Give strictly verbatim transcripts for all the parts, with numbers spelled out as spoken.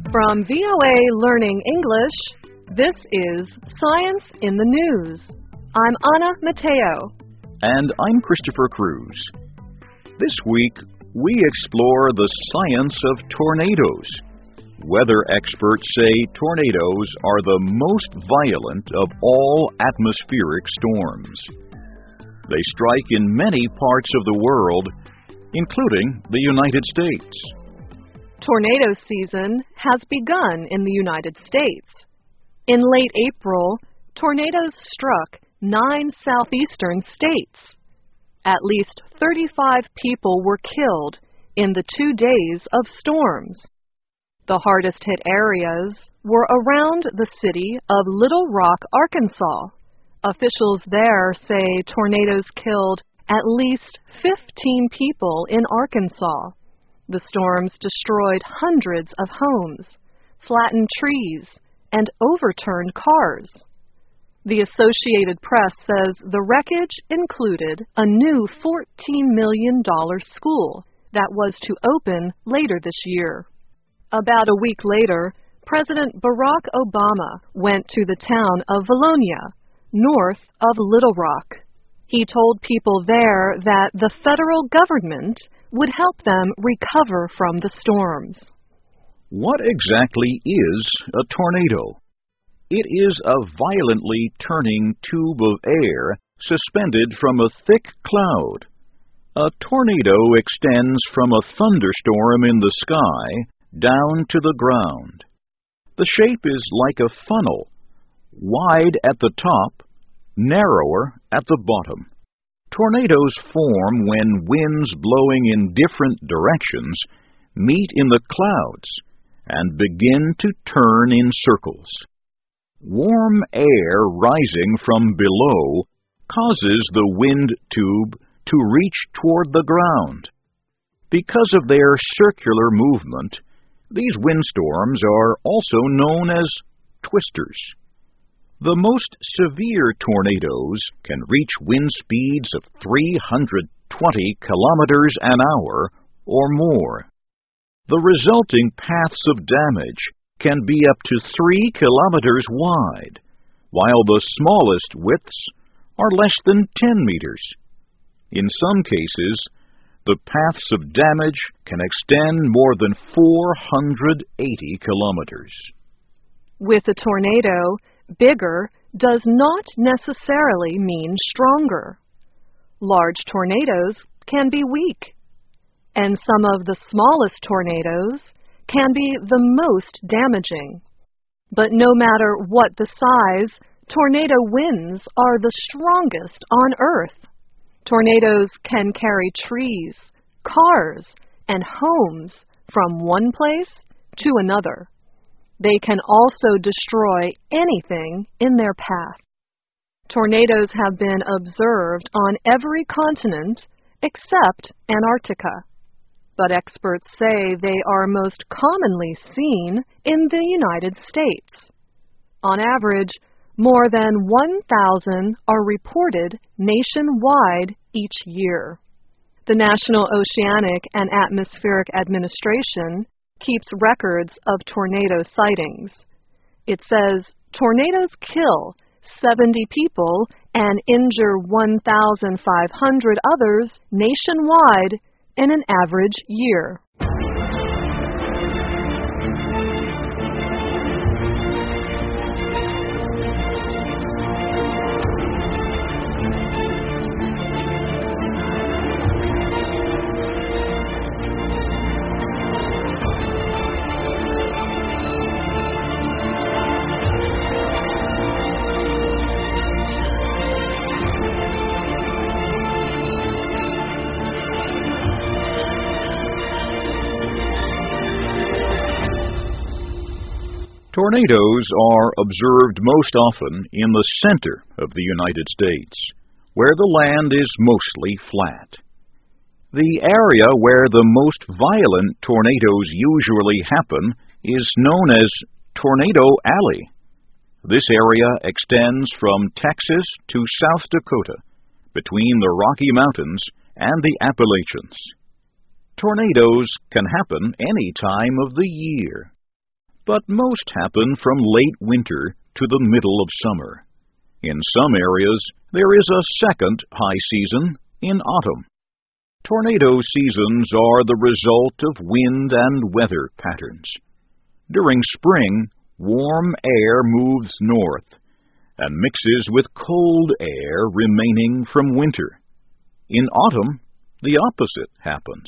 From V O A Learning English, this is Science in the News. I'm Anna Mateo. And I'm Christopher Cruz. This week, we explore the science of tornadoes. Weather experts say tornadoes are the most violent of all atmospheric storms. They strike in many parts of the world, including the United States. Tornado season has begun in the United States. In late April, tornadoes struck nine southeastern states. At least thirty-five people were killed in the two days of storms. The hardest hit areas were around the city of Little Rock, Arkansas. Officials there say tornadoes killed at least fifteen people in Arkansas. The storms destroyed hundreds of homes, flattened trees, and overturned cars. The Associated Press says the wreckage included a new fourteen million dollars school that was to open later this year. About a week later, President Barack Obama went to the town of Vilonia, north of Little Rock. He told people there that the federal government would help them recover from the storms. What exactly is a tornado? It is a violently turning tube of air suspended from a thick cloud. A tornado extends from a thunderstorm in the sky down to the ground. The shape is like a funnel, wide at the top, narrower at the bottom. Tornadoes form when winds blowing in different directions meet in the clouds and begin to turn in circles. Warm air rising from below causes the wind tube to reach toward the ground. Because of their circular movement, these windstorms are also known as twisters. The most severe tornadoes can reach wind speeds of three hundred twenty kilometers an hour or more. The resulting paths of damage can be up to three kilometers wide, while the smallest widths are less than ten meters. In some cases, the paths of damage can extend more than four hundred eighty kilometers. With a tornado, bigger does not necessarily mean stronger. Large tornadoes can be weak, and some of the smallest tornadoes can be the most damaging. But no matter what the size, tornado winds are the strongest on Earth. Tornadoes can carry trees, cars, and homes from one place to another. They can also destroy anything in their path. Tornadoes have been observed on every continent except Antarctica, but experts say they are most commonly seen in the United States. On average, more than one thousand are reported nationwide each year. The National Oceanic and Atmospheric Administration keeps records of tornado sightings. It says tornadoes kill seventy people and injure one thousand five hundred others nationwide in an average year. Tornadoes are observed most often in the center of the United States, where the land is mostly flat. The area where the most violent tornadoes usually happen is known as Tornado Alley. This area extends from Texas to South Dakota, between the Rocky Mountains and the Appalachians. Tornadoes can happen any time of the year. but most happen from late winter to the middle of summer. In some areas, there is a second high season in autumn. Tornado seasons are the result of wind and weather patterns. During spring, warm air moves north and mixes with cold air remaining from winter. In autumn, the opposite happens.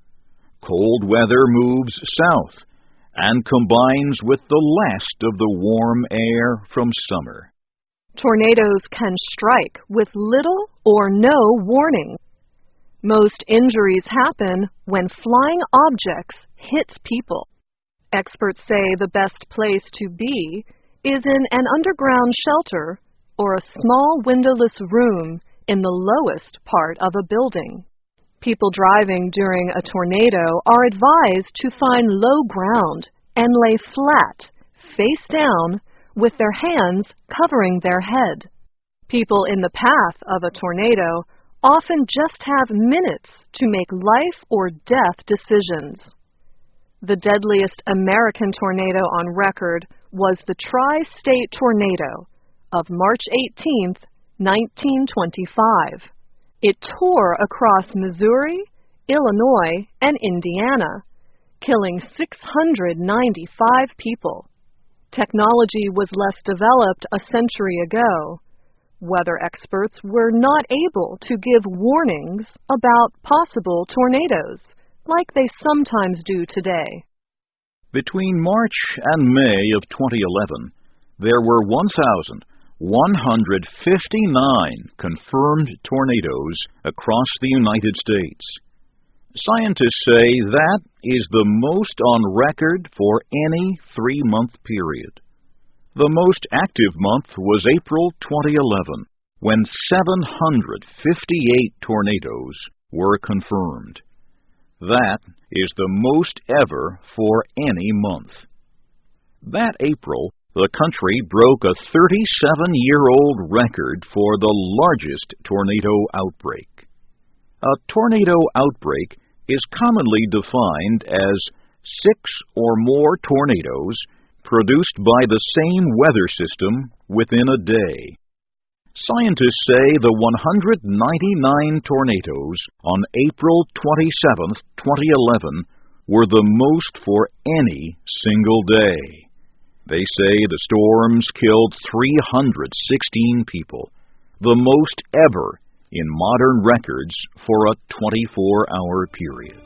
Cold weather moves south and combines with the last of the warm air from summer. Tornadoes can strike with little or no warning. Most injuries happen when flying objects hit people. Experts say the best place to be is in an underground shelter or a small windowless room in the lowest part of a building. People driving during a tornado are advised to find low ground and lay flat, face down, with their hands covering their head. People in the path of a tornado often just have minutes to make life or death decisions. The deadliest American tornado on record was the Tri-State Tornado of March eighteenth, nineteen twenty-five. It tore across Missouri, Illinois, and Indiana, killing six hundred ninety-five people. Technology was less developed a century ago. Weather experts were not able to give warnings about possible tornadoes, like they sometimes do today. Between March and May of twenty eleven, there were one thousand one hundred fifty-nine confirmed tornadoes across the United States. Scientists say that is the most on record for any three-month period. The most active month was April twenty eleven, when seven hundred fifty-eight tornadoes were confirmed. That is the most ever for any month. That April, the country broke a thirty-seven-year-old record for the largest tornado outbreak. A tornado outbreak is commonly defined as six or more tornadoes produced by the same weather system within a day. Scientists say the one hundred ninety-nine tornadoes on April twenty-seventh, twenty eleven were the most for any single day. They say the storms killed three hundred sixteen people, the most ever in modern records for a twenty-four hour period.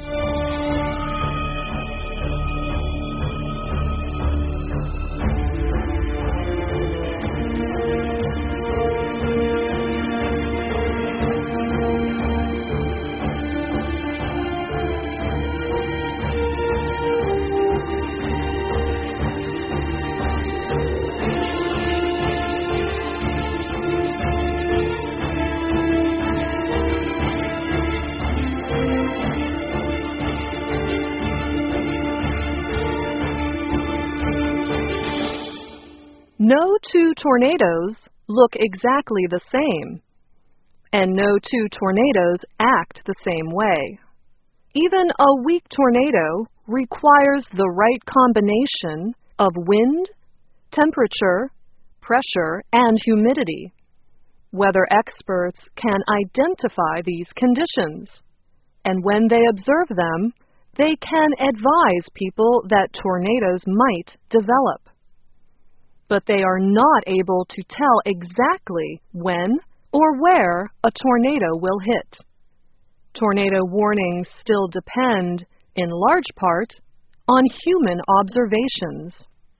No two tornadoes look exactly the same, and no two tornadoes act the same way. Even a weak tornado requires the right combination of wind, temperature, pressure, and humidity. Weather experts can identify these conditions, and when they observe them, they can advise people that tornadoes might develop. But they are not able to tell exactly when or where a tornado will hit. Tornado warnings still depend, in large part, on human observations.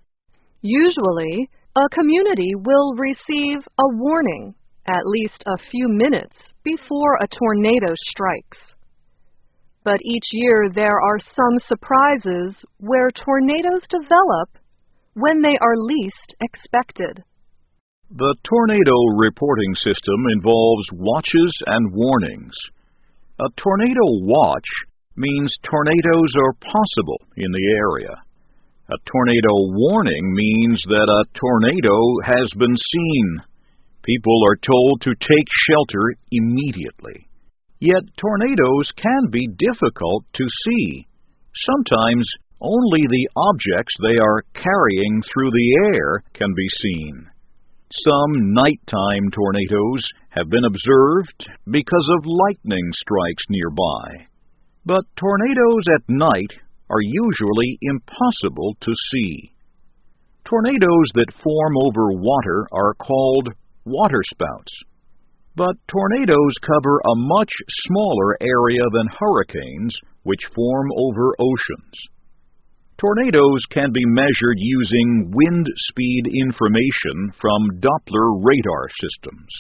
Usually, a community will receive a warning at least a few minutes before a tornado strikes. But each year there are some surprises where tornadoes develop when they are least expected. The tornado reporting system involves watches and warnings. A tornado watch means tornadoes are possible in the area. A tornado warning means that a tornado has been seen. People are told to take shelter immediately. Yet tornadoes can be difficult to see. Sometimes Only the objects they are carrying through the air can be seen. Some nighttime tornadoes have been observed because of lightning strikes nearby. But tornadoes at night are usually impossible to see. Tornadoes that form over water are called waterspouts. But tornadoes cover a much smaller area than hurricanes, which form over oceans. Tornadoes can be measured using wind speed information from Doppler radar systems.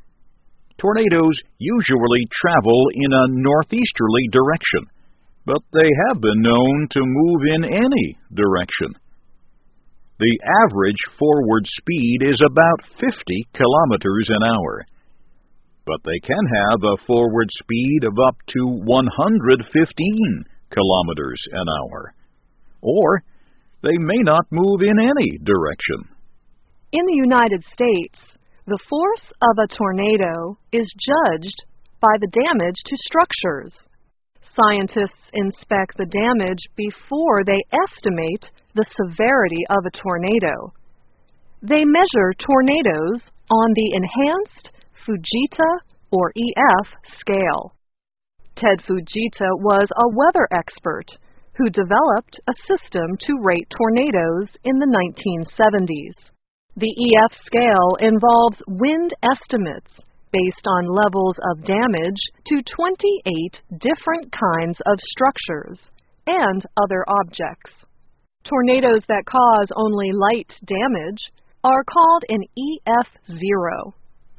Tornadoes usually travel in a northeasterly direction, but they have been known to move in any direction. The average forward speed is about fifty kilometers an hour, but they can have a forward speed of up to one hundred fifteen kilometers an hour. Or they may not move in any direction. In the United States, the force of a tornado is judged by the damage to structures. Scientists inspect the damage before they estimate the severity of a tornado. They measure tornadoes on the Enhanced Fujita, or E F, scale. Ted Fujita was a weather expert who developed a system to rate tornadoes in the nineteen seventies. The E F scale involves wind estimates based on levels of damage to twenty-eight different kinds of structures and other objects. Tornadoes that cause only light damage are called an E F zero.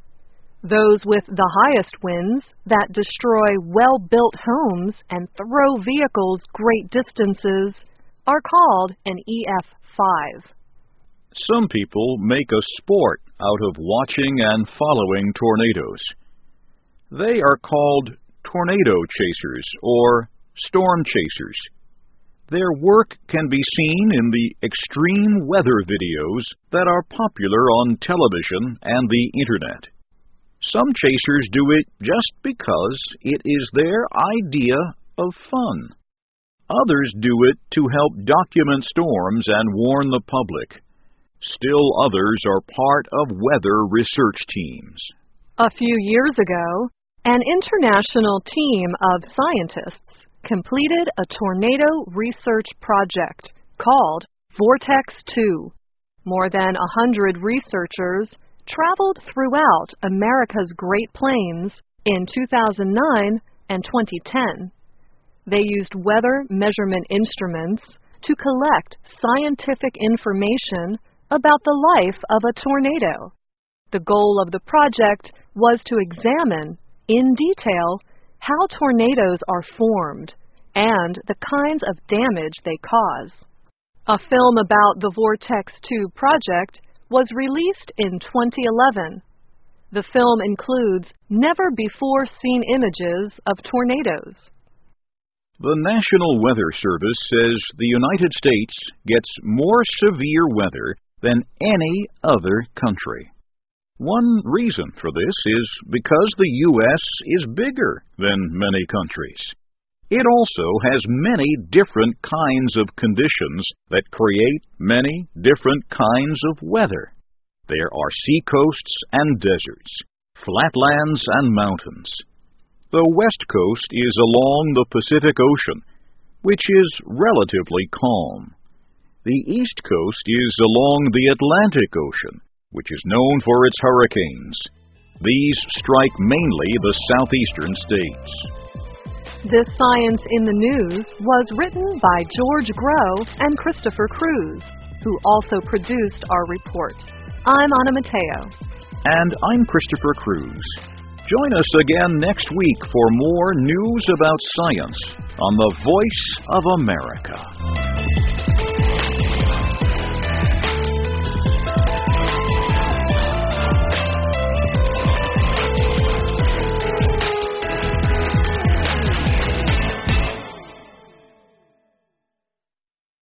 Those with the highest winds that destroy well-built homes and throw vehicles great distances are called an E F five. Some people make a sport out of watching and following tornadoes. They are called tornado chasers or storm chasers. Their work can be seen in the extreme weather videos that are popular on television and the internet. Some chasers do it just because it is their idea of fun. Others do it to help document storms and warn the public. Still others are part of weather research teams. A few years ago, an international team of scientists completed a tornado research project called Vortex two. More than a hundred researchers traveled throughout America's Great Plains in two thousand nine and twenty ten. They used weather measurement instruments to collect scientific information about the life of a tornado. The goal of the project was to examine, in detail, how tornadoes are formed and the kinds of damage they cause. A film about the Vortex two project was released in twenty eleven. The film includes never-before-seen images of tornadoes. The National Weather Service says the United States gets more severe weather than any other country. One reason for this is because the U S is bigger than many countries. It also has many different kinds of conditions that create many different kinds of weather. There are seacoasts and deserts, flatlands and mountains. The west coast is along the Pacific Ocean, which is relatively calm. The east coast is along the Atlantic Ocean, which is known for its hurricanes. These strike mainly the southeastern states. This Science in the News was written by George Groh and Christopher Cruz, who also produced our report. I'm Anna Mateo. And I'm Christopher Cruz. Join us again next week for more news about science on the Voice of America.